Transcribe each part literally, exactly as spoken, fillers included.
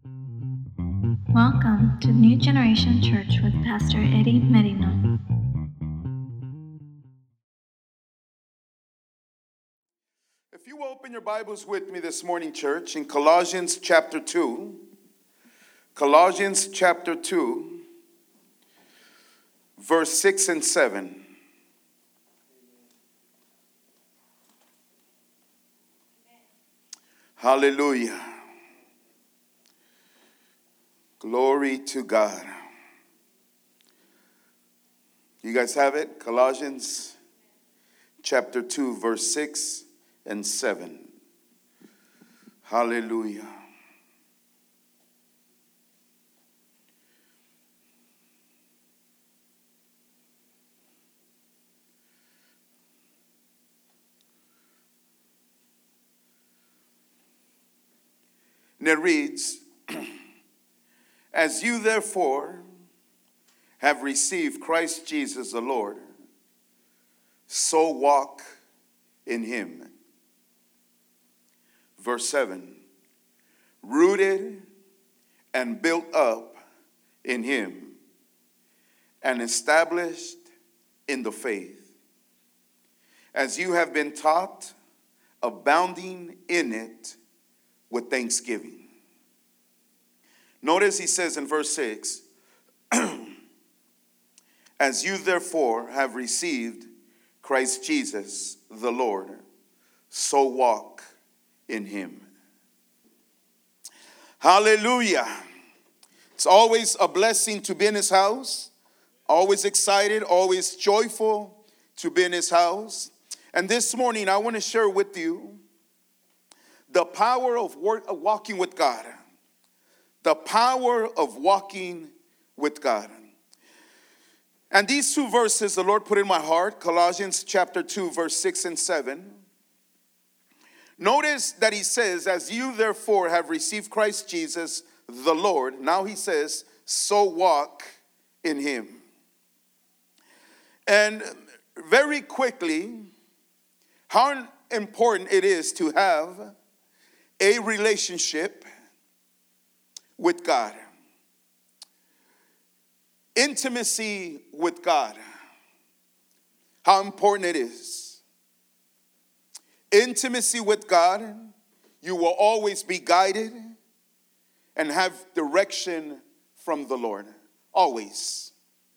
Welcome to New Generation Church with Pastor Eddie Merino. If you will open your Bibles with me this morning, church, in Colossians chapter two, Colossians chapter two, verse six and seven. Hallelujah. Glory to God. You guys have it? Colossians chapter two, verse six and seven. Hallelujah. And it reads, as you therefore have received Christ Jesus the Lord, so walk in him. Verse seven, rooted and built up in him and established in the faith, as you have been taught, abounding in it with thanksgiving. Notice he says in verse six, as you therefore have received Christ Jesus the Lord, so walk in him. Hallelujah. It's always a blessing to be in his house. Always excited, always joyful to be in his house. And this morning I want to share with you the power of walking with God. The power of walking with God. And these two verses the Lord put in my heart, Colossians chapter two, verse six and seven. Notice that he says, as you therefore have received Christ Jesus the Lord, now he says, so walk in him. And very quickly, how important it is to have a relationship with God. Intimacy with God. How important it is. Intimacy with God, you will always be guided and have direction from the Lord. Always.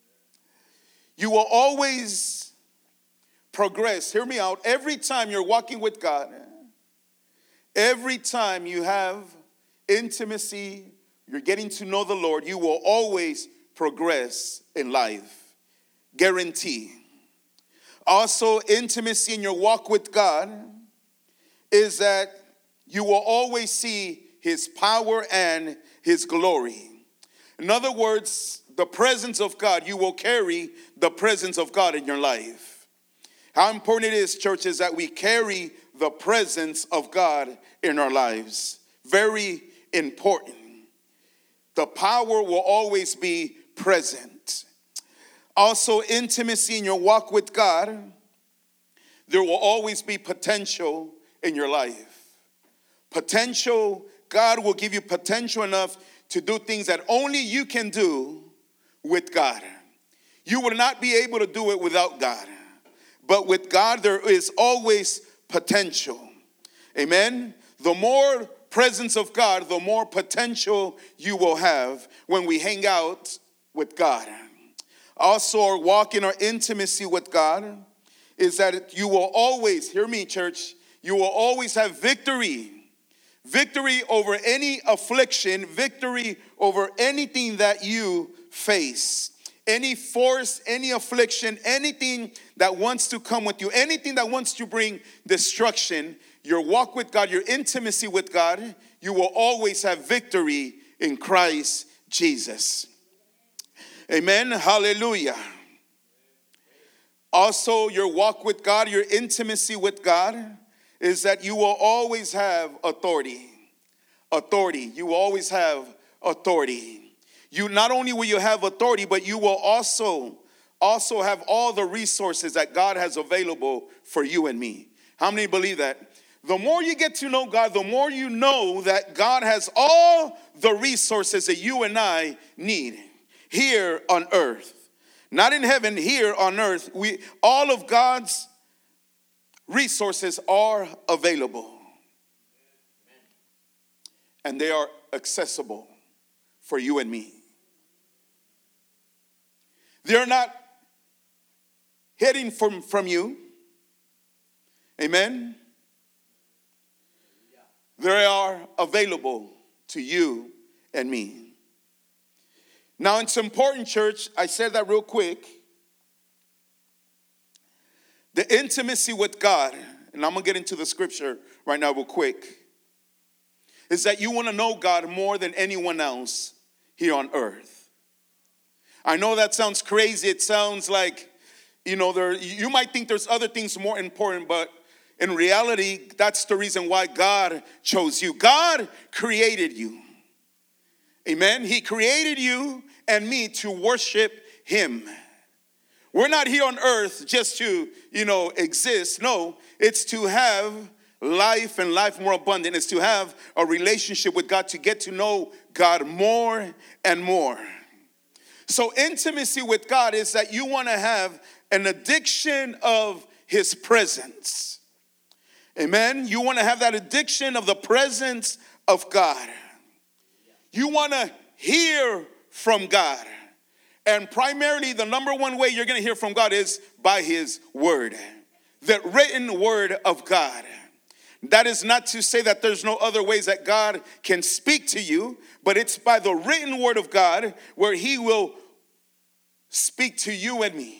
You will always progress. Hear me out. Every time you're walking with God, every time you have intimacy, you're getting to know the Lord, you will always progress in life. Guarantee. Also, intimacy in your walk with God is that you will always see his power and his glory. In other words, the presence of God, you will carry the presence of God in your life. How important it is, church, is that we carry the presence of God in our lives. Very important. The power will always be present. Also, intimacy in your walk with God, there will always be potential in your life. Potential, God will give you potential enough to do things that only you can do with God. You will not be able to do it without God. But with God, there is always potential. Amen? The more presence of God, the more potential you will have when we hang out with God. Also, our walk in our intimacy with God is that you will always, hear me, church, you will always have victory. Victory over any affliction, victory over anything that you face. Any force, any affliction, anything that wants to come with you, anything that wants to bring destruction, your walk with God, your intimacy with God, you will always have victory in Christ Jesus. Amen. Hallelujah. Also, your walk with God, your intimacy with God is that you will always have authority. Authority. You will always have authority. You not only will you have authority, but you will also also have all the resources that God has available for you and me. How many believe that? The more you get to know God, the more you know that God has all the resources that you and I need here on earth. Not in heaven, here on earth. We, all of God's resources are available. And they are accessible for you and me. They're not hidden from, from you. Amen. They are available to you and me. Now, it's important, church. I said that real quick. The intimacy with God, and I'm going to get into the scripture right now real quick, is that you want to know God more than anyone else here on earth. I know that sounds crazy. It sounds like, you know, there. You might think there's other things more important, but in reality, that's the reason why God chose you. God created you. Amen. He created you and me to worship him. We're not here on earth just to, you know, exist. No, it's to have life and life more abundant. It's to have a relationship with God, to get to know God more and more. So intimacy with God is that you want to have an addiction of his presence. Amen. You want to have that addiction of the presence of God. You want to hear from God. And primarily the number one way you're going to hear from God is by his word. The written word of God. That is not to say that there's no other ways that God can speak to you, but it's by the written word of God where he will speak to you and me.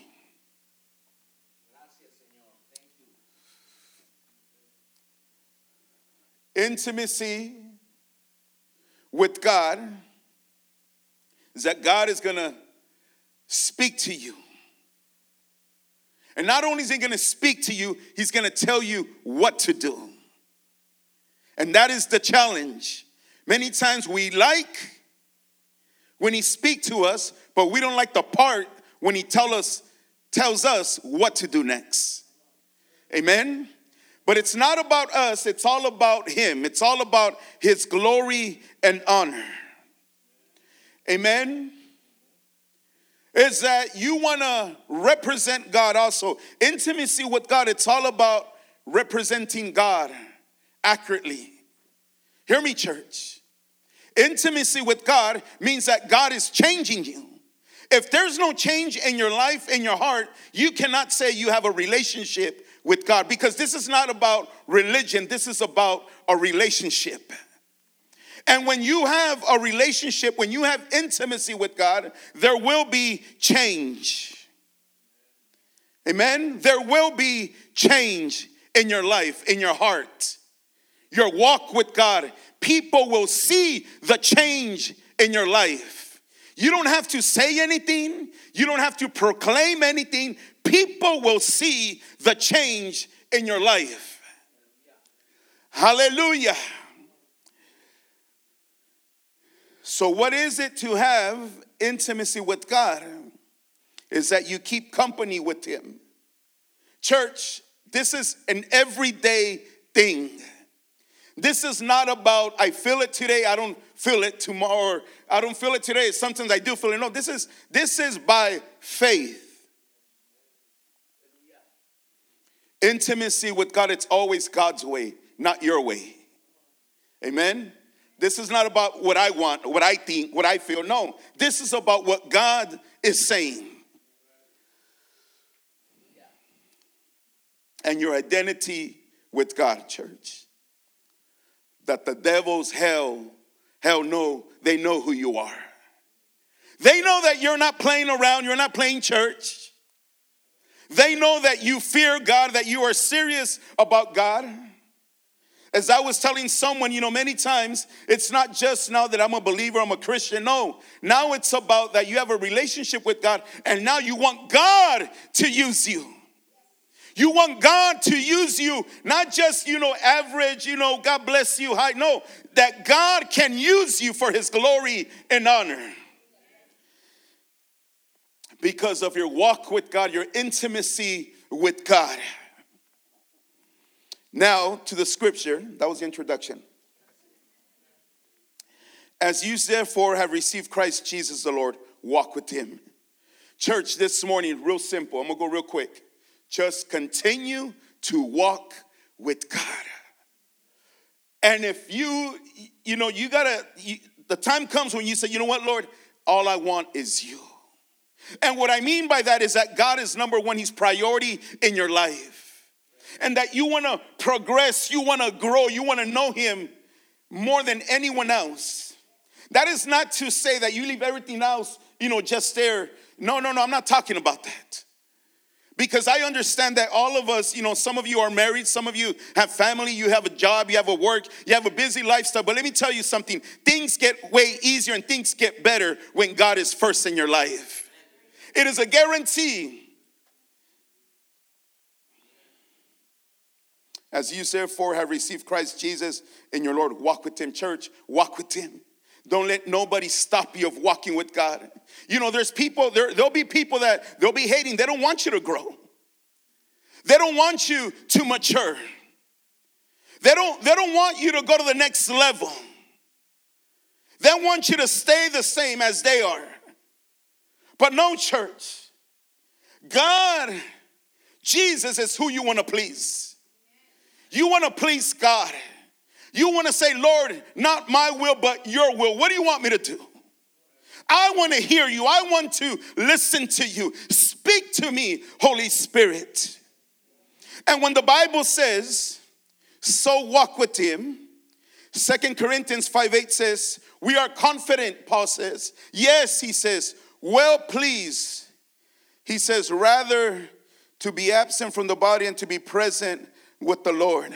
Intimacy with God is that God is going to speak to you. And not only is he going to speak to you, he's going to tell you what to do. And that is the challenge. Many times we like when he speaks to us, but we don't like the part when he tell us, tells us what to do next. Amen? But it's not about us. It's all about him. It's all about his glory and honor. Amen? Is that you want to represent God also. Intimacy with God, it's all about representing God accurately. Hear me, church. Intimacy with God means that God is changing you. If there's no change in your life, in your heart, you cannot say you have a relationship with God, because this is not about religion. This is about a relationship. And when you have a relationship, when you have intimacy with God, there will be change. Amen? There will be change in your life, in your heart. Your walk with God. People will see the change in your life. You don't have to say anything. You don't have to proclaim anything. People will see the change in your life. Hallelujah. So what is it to have intimacy with God? Is that you keep company with him. Church, this is an everyday thing. This is not about, I feel it today, I don't feel it tomorrow. I don't feel it today, sometimes I do feel it. No, this is, this is by faith. Intimacy with God, it's always God's way, not your way. Amen? This is not about what I want, what I think, what I feel. No, this is about what God is saying. And your identity with God, church. That the devil's hell, hell no, they know who you are. They know that you're not playing around, you're not playing church. They know that you fear God, that you are serious about God. As I was telling someone, you know, many times, it's not just now that I'm a believer, I'm a Christian. No, now it's about that you have a relationship with God, and now you want God to use you. You want God to use you, not just, you know, average, you know, God bless you. High. No, that God can use you for his glory and honor. Because of your walk with God, your intimacy with God. Now to the scripture. That was the introduction. As you therefore have received Christ Jesus the Lord, walk with him. Church, this morning, real simple. I'm going to go real quick. Just continue to walk with God. And if you, you know, you got to, the time comes when you say, you know what, Lord, all I want is you. And what I mean by that is that God is number one. He's priority in your life. And that you want to progress, you want to grow, you want to know him more than anyone else. That is not to say that you leave everything else, you know, just there. No, no, no, I'm not talking about that. Because I understand that all of us, you know, some of you are married, some of you have family, you have a job, you have a work, you have a busy lifestyle. But let me tell you something. Things get way easier and things get better when God is first in your life. It is a guarantee. As you therefore have received Christ Jesus in your Lord, walk with him, church, walk with him. Don't let nobody stop you of walking with God. You know, there's people, there, there'll be people that they'll be hating. They don't want you to grow. They don't want you to mature. They don't, they don't want you to go to the next level. They want you to stay the same as they are. But no, church. God, Jesus is who you want to please. You want to please God. You want to say, Lord, not my will, but your will. What do you want me to do? I want to hear you. I want to listen to you. Speak to me, Holy Spirit. And when the Bible says, so walk with him, Second Corinthians five eight says, we are confident, Paul says. Yes, he says, well pleased. He says, rather to be absent from the body and to be present with the Lord.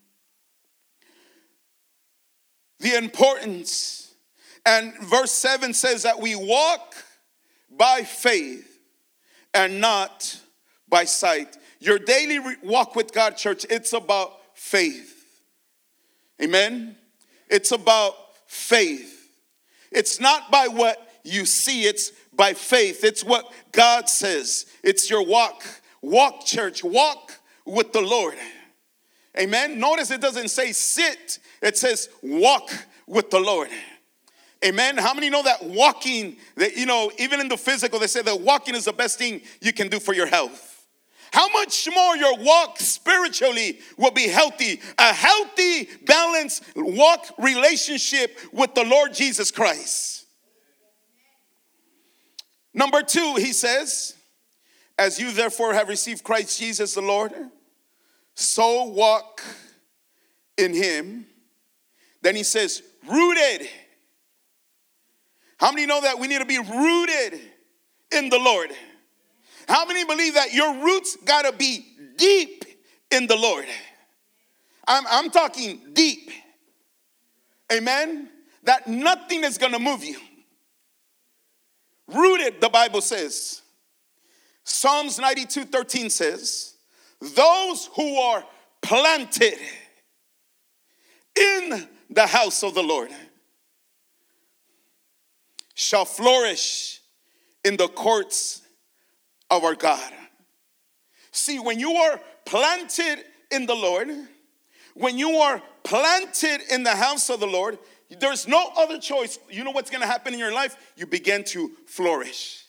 The importance. And verse seven says that we walk by faith and not by sight. Your daily walk with God, church, it's about faith. Amen? It's about faith. It's not by what you see, it's by faith. It's what God says. It's your walk. Walk, church, walk with the Lord. Amen? Notice it doesn't say sit. It says walk with the Lord. Amen? How many know that walking, that you know, even in the physical, they say that walking is the best thing you can do for your health. How much more your walk spiritually will be healthy. A healthy, balanced walk relationship with the Lord Jesus Christ. Number two, he says, as you therefore have received Christ Jesus the Lord, so walk in him. Then he says, rooted. How many know that we need to be rooted in the Lord? How many believe that your roots got to be deep in the Lord? I'm, I'm talking deep. Amen? That nothing is going to move you. Rooted, the Bible says. Psalms ninety-two thirteen says, those who are planted in the house of the Lord shall flourish in the courts of our God. See, when you are planted in the Lord, when you are planted in the house of the Lord, there's no other choice. You know what's going to happen in your life? You begin to flourish.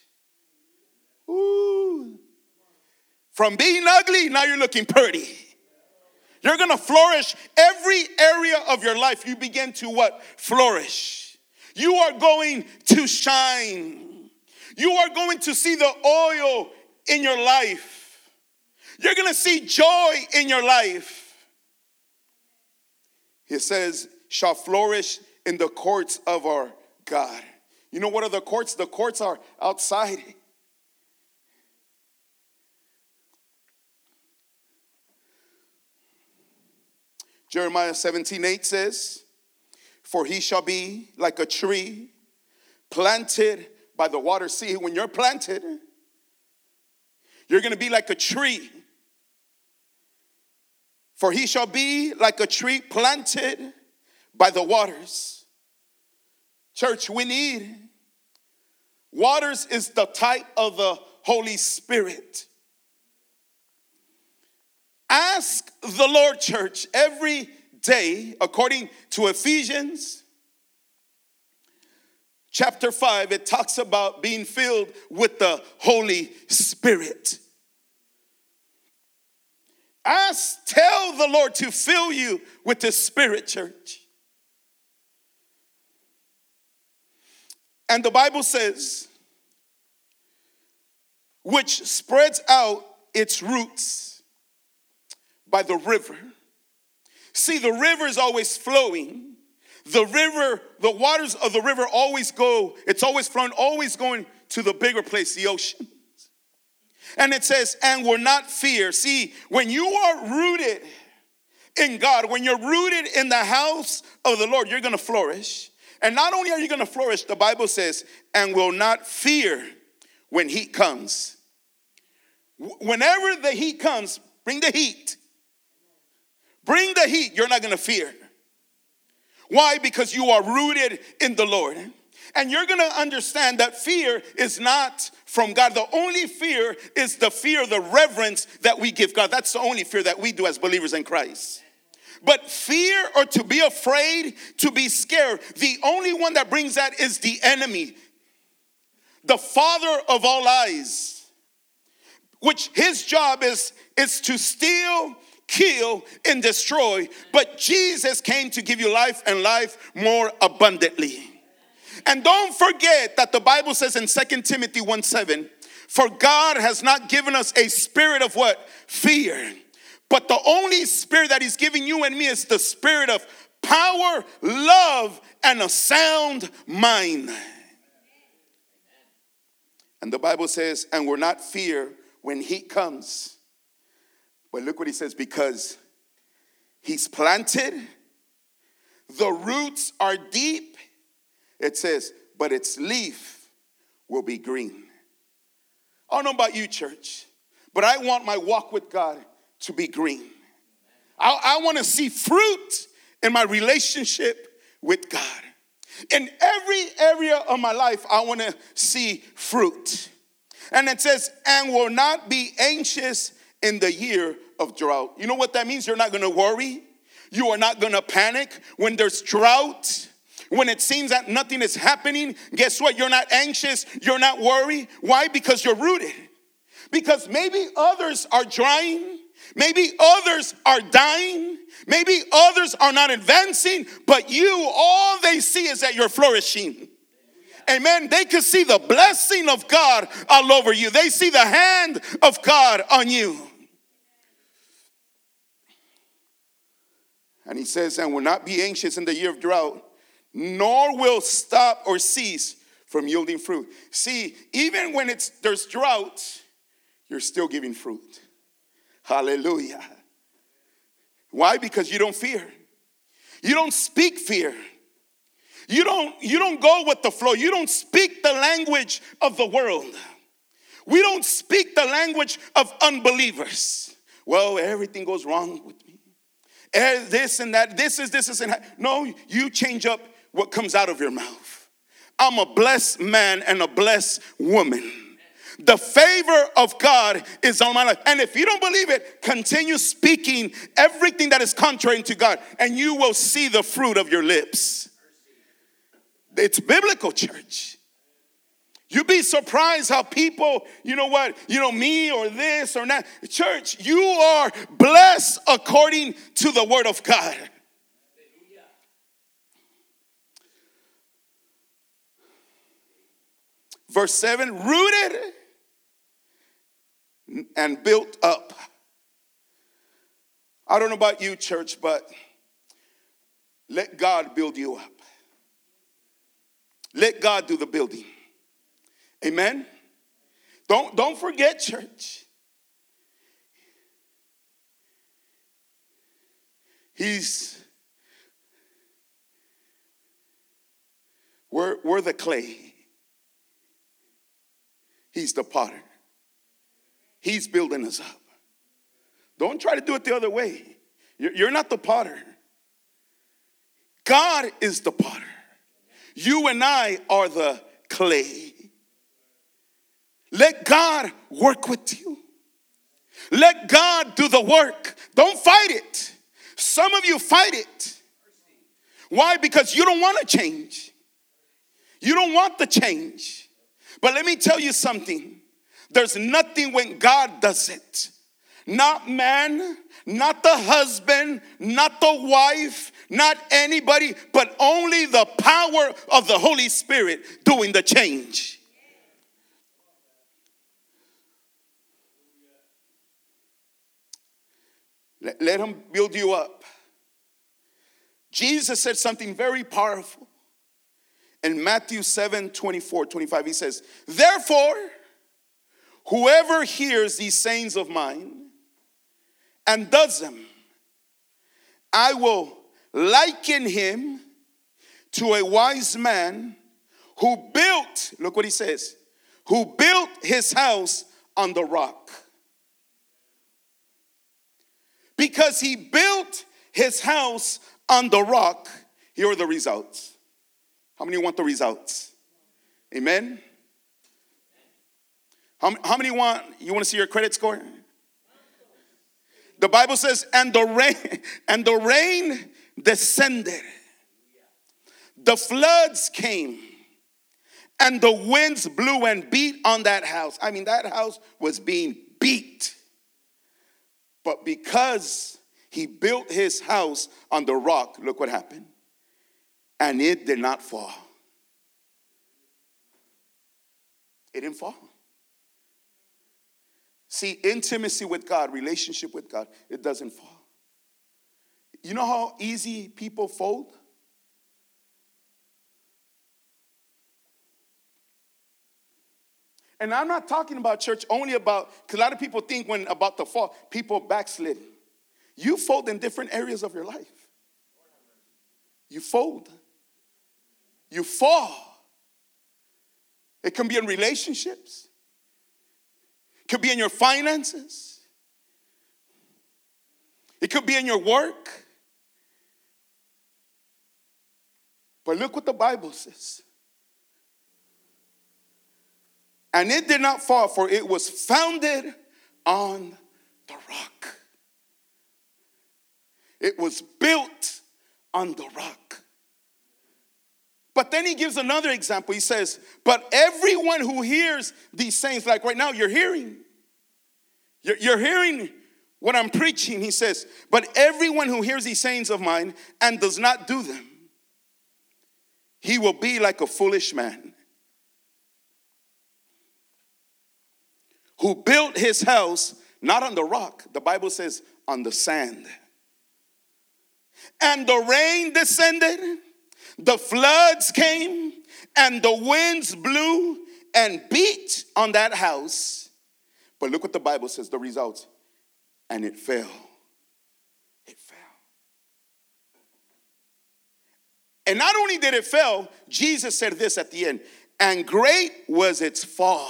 Ooh. From being ugly, now you're looking pretty. You're going to flourish. Every area of your life, you begin to what? Flourish. You are going to shine. You are going to see the oil in your life. You're going to see joy in your life. It says, shall flourish in the courts of our God. You know what are the courts? The courts are outside. Jeremiah seventeen eight says, for he shall be like a tree planted by the water. See, when you're planted, you're going to be like a tree. For he shall be like a tree planted by the waters. Church, we need waters is the type of the Holy Spirit. Ask the Lord, church, every day, according to Ephesians chapter five, it talks about being filled with the Holy Spirit. Ask, tell the Lord to fill you with the Spirit, church. And the Bible says, which spreads out its roots by the river. See, the river is always flowing. The river, the waters of the river always go, it's always flowing, always going to the bigger place, the ocean. And it says, and will not fear. See, when you are rooted in God, when you're rooted in the house of the Lord, you're going to flourish. And not only are you going to flourish, the Bible says, and will not fear when heat comes. Whenever the heat comes, bring the heat. Bring the heat, you're not going to fear. Why? Because you are rooted in the Lord. And you're going to understand that fear is not from God. The only fear is the fear, the reverence that we give God. That's the only fear that we do as believers in Christ. But fear, or to be afraid, to be scared, the only one that brings that is the enemy, the father of all lies, which his job is, is to steal, kill, and destroy. But Jesus came to give you life, and life more abundantly. And don't forget that the Bible says in Second Timothy one seven, for God has not given us a spirit of what? Fear. But the only spirit that he's giving you and me is the spirit of power, love, and a sound mind. And the Bible says, and we're not fear when heat comes. But look what he says, because he's planted, the roots are deep. It says, but its leaf will be green. I don't know about you, church, but I want my walk with God to be green. I, I want to see fruit in my relationship with God. In every area of my life, I want to see fruit. And it says, and will not be anxious in the year of drought. You know what that means? You're not going to worry. You are not going to panic when there's drought. When it seems that nothing is happening, guess what? You're not anxious. You're not worried. Why? Because you're rooted. Because maybe others are drying. Maybe others are dying. Maybe others are not advancing. But you, all they see is that you're flourishing. Amen. They can see the blessing of God all over you. They see the hand of God on you. And he says, and will not be anxious in the year of drought, nor will stop or cease from yielding fruit. See, even when it's there's drought, you're still giving fruit. Hallelujah. Why? Because you don't fear. You don't speak fear. You don't, you don't go with the flow. You don't speak the language of the world. We don't speak the language of unbelievers. Well, everything goes wrong with me. This and that. This is this is and that. No, you change up what comes out of your mouth. I'm a blessed man and a blessed woman. The favor of God is on my life. And if you don't believe it, continue speaking everything that is contrary to God, and you will see the fruit of your lips. It's biblical, church. You'd be surprised how people, you know what, you know, me or this or that. Church, you are blessed according to the word of God. Verse seven, rooted and built up. I don't know about you, church, but let God build you up. Let God do the building. Amen. Don't, don't forget, church. He's, we're, we're the clay. He's the potter. He's building us up. Don't try to do it the other way. You're, you're not the potter. God is the potter. You and I are the clay. Let God work with you. Let God do the work. Don't fight it. Some of you fight it. Why? Because you don't want to change. You don't want the change. But let me tell you something. There's nothing when God does it. Not man, not the husband, not the wife, not anybody, but only the power of the Holy Spirit doing the change. Let, let him build you up. Jesus said something very powerful. In Matthew seven, twenty-four, twenty-five, he says, therefore, whoever hears these sayings of mine and does them, I will liken him to a wise man who built, look what he says, who built his house on the rock. Because he built his house on the rock, here are the results. How many want the results? Amen? How, how many want, you want to see your credit score? The Bible says, and the rain, and the rain descended. The floods came. And the winds blew and beat on that house. I mean, that house was being beat. But because he built his house on the rock, look what happened. And it did not fall. It didn't fall. See, intimacy with God, relationship with God, it doesn't fall. You know how easy people fold? And I'm not talking about church only about, because a lot of people think when about the fall, people backslid. You fold in different areas of your life. You fold. You fall. It can be in relationships. It could be in your finances. It could be in your work. But look what the Bible says. And it did not fall, for it was founded on the rock. It was built on the rock. But then he gives another example. He says, but everyone who hears these sayings, like right now, you're hearing. You're, you're hearing what I'm preaching. He says, but everyone who hears these sayings of mine and does not do them, he will be like a foolish man who built his house not on the rock. The Bible says on the sand. And the rain descended. The floods came and the winds blew and beat on that house. But look what the Bible says, the results. And it fell. It fell. And not only did it fail, Jesus said this at the end. And great was its fall.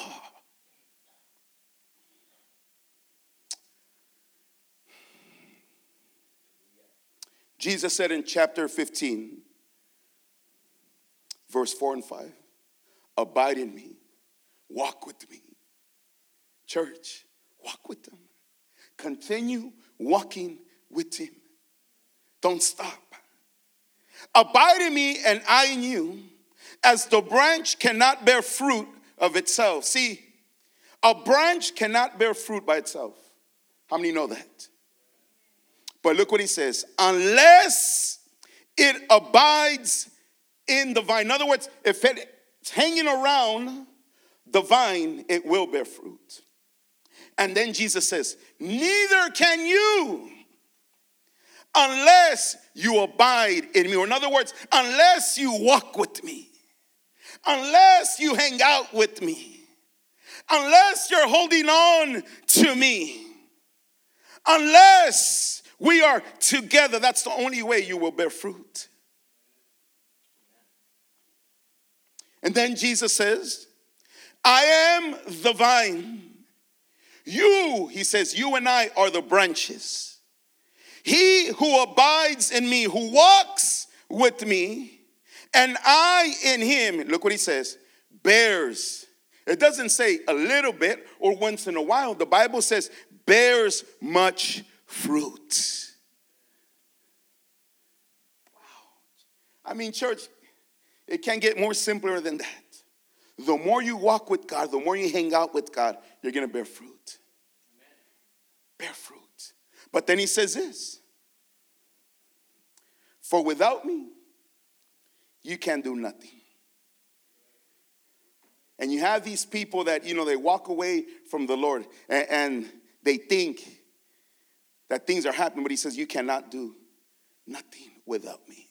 Jesus said in chapter fifteen, verse four and five, abide in me, walk with me. Church, walk with them. Continue walking with him. Don't stop. Abide in me and I in you, as the branch cannot bear fruit of itself. See, a branch cannot bear fruit by itself. How many know that? But look what he says. Unless it abides in the vine. In other words, if it's hanging around the vine, it will bear fruit. And then Jesus says, neither can you unless you abide in me. Or in other words, unless you walk with me. Unless you hang out with me. Unless you're holding on to me. Unless we are together, that's the only way you will bear fruit. And then Jesus says, I am the vine. You, he says, you and I are the branches. He who abides in me, who walks with me, and I in him, look what he says, bears. It doesn't say a little bit or once in a while. The Bible says bears much fruit. Wow. I mean, church, it can't get more simpler than that. The more you walk with God, the more you hang out with God, you're going to bear fruit. Amen. Bear fruit. But then he says this. For without me, you can do nothing. And you have these people that, you know, they walk away from the Lord and, and they think that things are happening, but he says, you cannot do nothing without me.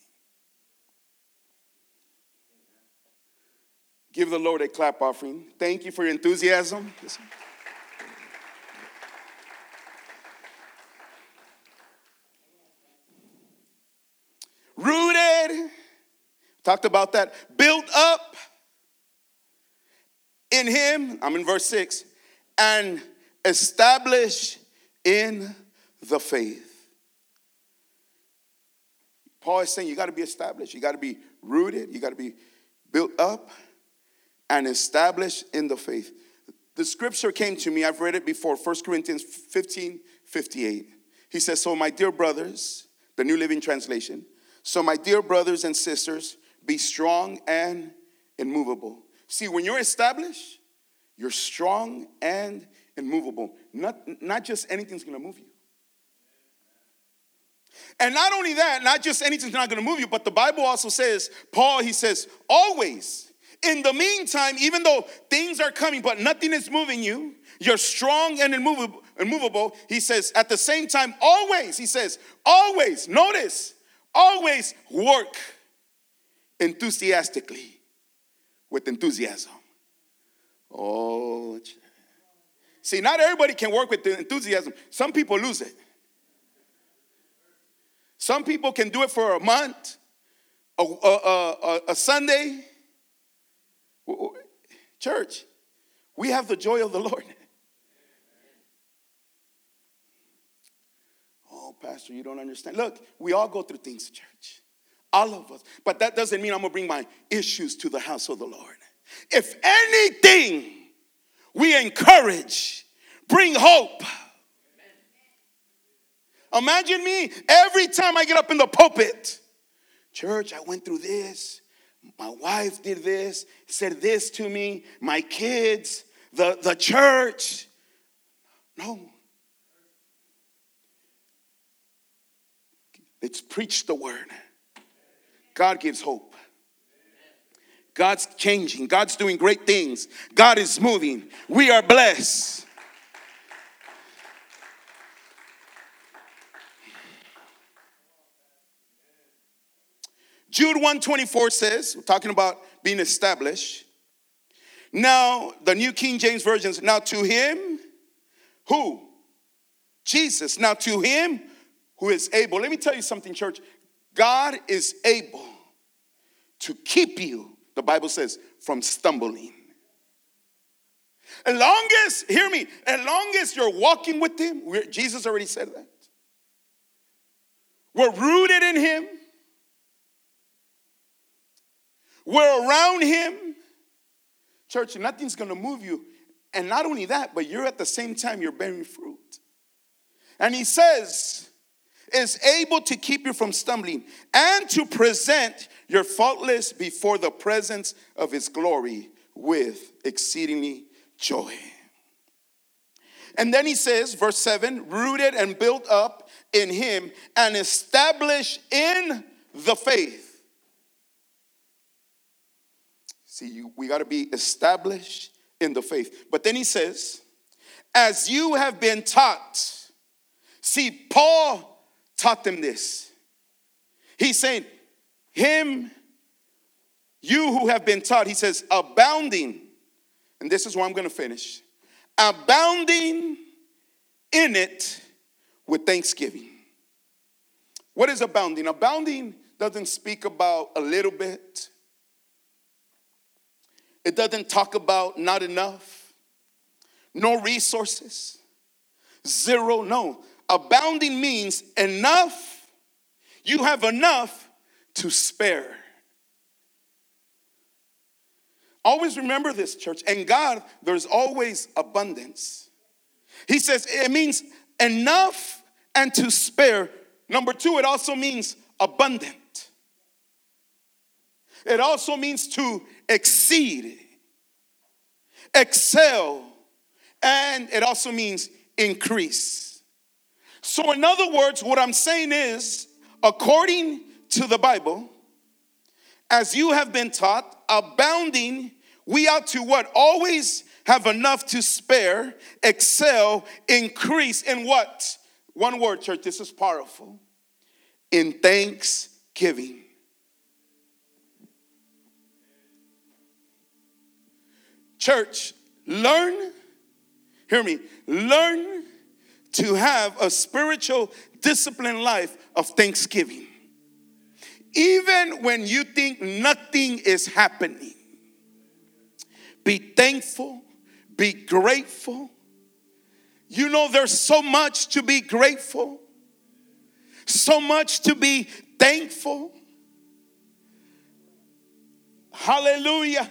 Give the Lord a clap offering. Thank you for your enthusiasm. Listen. Rooted, talked about that, built up in him, I'm in verse six, and established in the faith. Paul is saying you got to be established, you got to be rooted, you got to be built up and established in the faith. The scripture came to me, I've read it before, First Corinthians fifteen fifty-eight. He says, so my dear brothers, the New Living Translation, so my dear brothers and sisters, be strong and immovable. See, when you're established, you're strong and immovable. Not, not just anything's going to move you. And not only that, not just anything's not going to move you, but the Bible also says, Paul, he says, always, in the meantime, even though things are coming, but nothing is moving you, you're strong and immovable, immovable. He says, at the same time, always, he says, always, notice, always work enthusiastically with enthusiasm. Oh, see, not everybody can work with the enthusiasm. Some people lose it. Some people can do it for a month, a, a, a, a Sunday. Church, we have the joy of the Lord. Oh, Pastor, you don't understand. Look, we all go through things, church. All of us. But that doesn't mean I'm going to bring my issues to the house of the Lord. If anything, we encourage, bring hope. Imagine me every time I get up in the pulpit. Church, I went through this. My wife did this, said this to me. My kids, the, the church. No. Let's preach the word. God gives hope. God's changing. God's doing great things. God is moving. We are blessed. Jude one twenty-four says, we're talking about being established. Now, the New King James Version, now to him, who? Jesus. Now to him who is able. Let me tell you something, church. God is able to keep you, the Bible says, from stumbling. As long as, hear me, as long as you're walking with him, Jesus already said that. We're rooted in him. We're around him. Church, nothing's going to move you. And not only that, but you're at the same time, you're bearing fruit. And he says, is able to keep you from stumbling and to present your faultless before the presence of his glory with exceedingly joy. And then he says, verse seven, rooted and built up in him and established in the faith. See, you, we got to be established in the faith. But then he says, as you have been taught. See, Paul taught them this. He's saying, him, you who have been taught, he says, abounding. And this is where I'm going to finish. Abounding in it with thanksgiving. What is abounding? Abounding doesn't speak about a little bit. It doesn't talk about not enough, no resources, zero, no. Abounding means enough, you have enough to spare. Always remember this, church. In God, there's always abundance. He says it means enough and to spare. Number two, it also means abundant. It also means to exceed, excel, and it also means increase. So in other words, what I'm saying is, according to the Bible, as you have been taught, abounding, we ought to what? Always have enough to spare, excel, increase in what? One word, church, this is powerful. In thanksgiving. Church, learn, hear me, learn to have a spiritual disciplined life of thanksgiving. Even when you think nothing is happening, be thankful, be grateful. You know there's so much to be grateful, so much to be thankful. Hallelujah.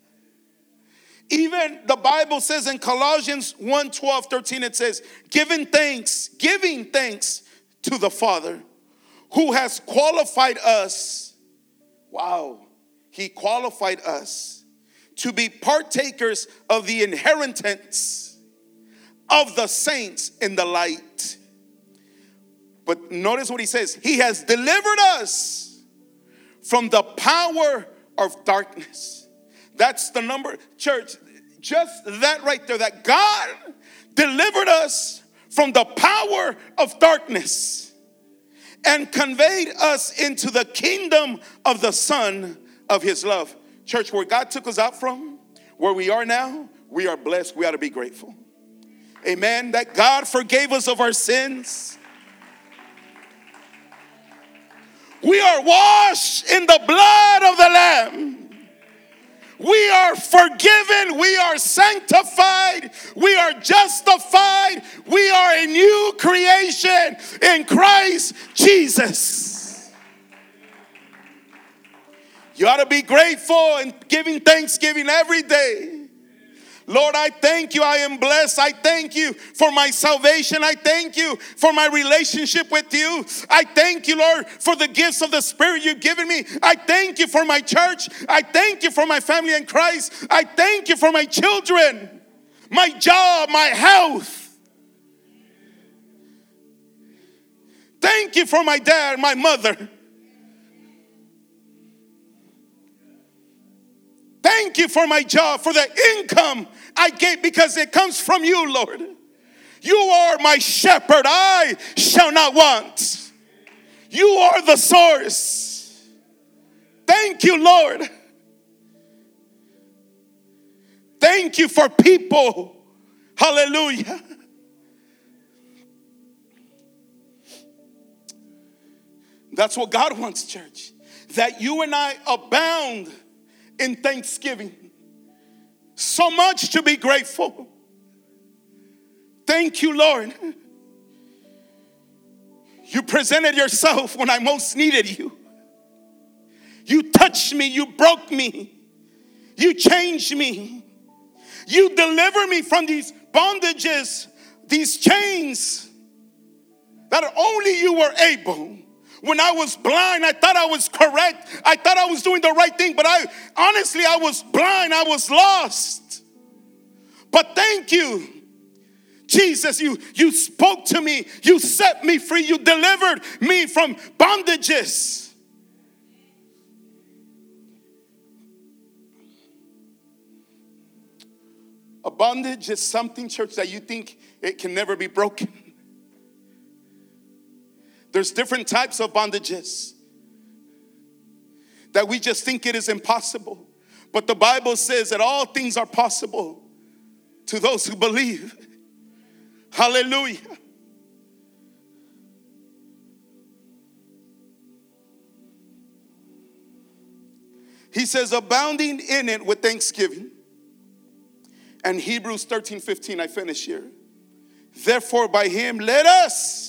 Even the Bible says in Colossians one, twelve, thirteen, it says, giving thanks, giving thanks to the Father who has qualified us. Wow. He qualified us to be partakers of the inheritance of the saints in the light. But notice what he says. He has delivered us from the power of darkness. That's the number, church, just that right there, that God delivered us from the power of darkness and conveyed us into the kingdom of the Son of his love. Church, where God took us out from, where we are now, we are blessed. We ought to be grateful. Amen. That God forgave us of our sins. We are washed in the blood of the Lamb. We are forgiven. We are sanctified. We are justified. We are a new creation in Christ Jesus. You ought to be grateful and giving thanksgiving every day. Lord, I thank you. I am blessed. I thank you for my salvation. I thank you for my relationship with you. I thank you, Lord, for the gifts of the Spirit you've given me. I thank you for my church. I thank you for my family in Christ. I thank you for my children, my job, my health. Thank you for my dad, my mother. Thank you for my job, for the income I get, because it comes from you, Lord. You are my shepherd. I shall not want. You are the source. Thank you, Lord. Thank you for people. Hallelujah. That's what God wants, church. That you and I abound in thanksgiving. So much to be grateful. Thank you, Lord. You presented yourself when I most needed you. You touched me. You broke me. You changed me. You delivered me from these bondages, these chains that only you were able. When I was blind, I thought I was correct. I thought I was doing the right thing. But I honestly, I was blind. I was lost. But thank you, Jesus. You, you spoke to me. You set me free. You delivered me from bondages. A bondage is something, church, that you think it can never be broken. There's different types of bondages that we just think it is impossible. But the Bible says that all things are possible to those who believe. Hallelujah. He says, abounding in it with thanksgiving. And Hebrews thirteen fifteen, I finish here. Therefore by him, let us.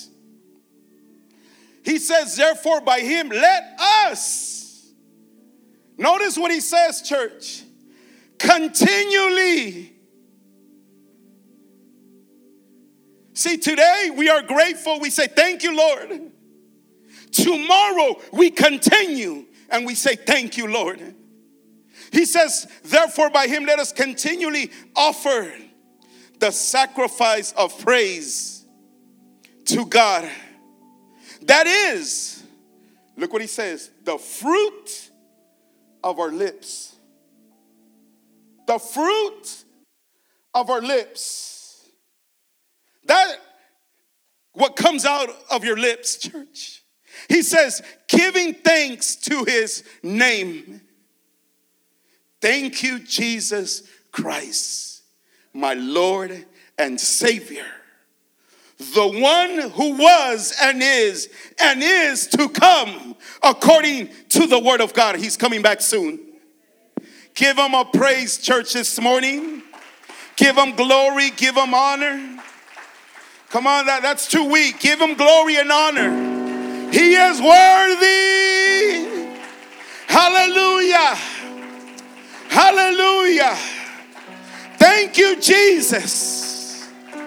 He says, therefore, by him, let us. Notice what he says, church. Continually See, today we are grateful. We say, thank you, Lord. Tomorrow we continue and we say, thank you, Lord. He says, therefore by him let us continually offer the sacrifice of praise to God. That is, look what he says, the fruit of our lips. The fruit of our lips. That what comes out of your lips, church. He says, giving thanks to his name. Thank you, Jesus Christ, my Lord and Savior. The one who was and is and is to come according to the word of God. He's coming back soon. Give him a praise, church, this morning. Give him glory, give him honor. Come on, that, that's too weak. Give him glory and honor. He is worthy. Hallelujah. Hallelujah. Thank you, Jesus.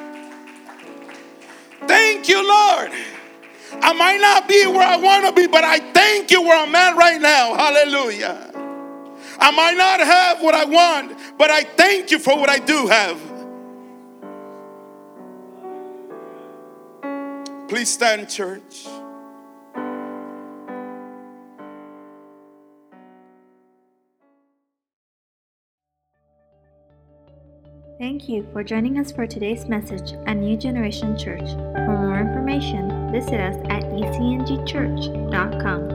Thank you, Lord. I might not be where I want to be, but I thank you where I'm at right now. Hallelujah. I might not have what I want, but I thank you for what I do have. Please stand, church. Thank you for joining us for today's message at New Generation Church. For more information, visit us at e c n g church dot com.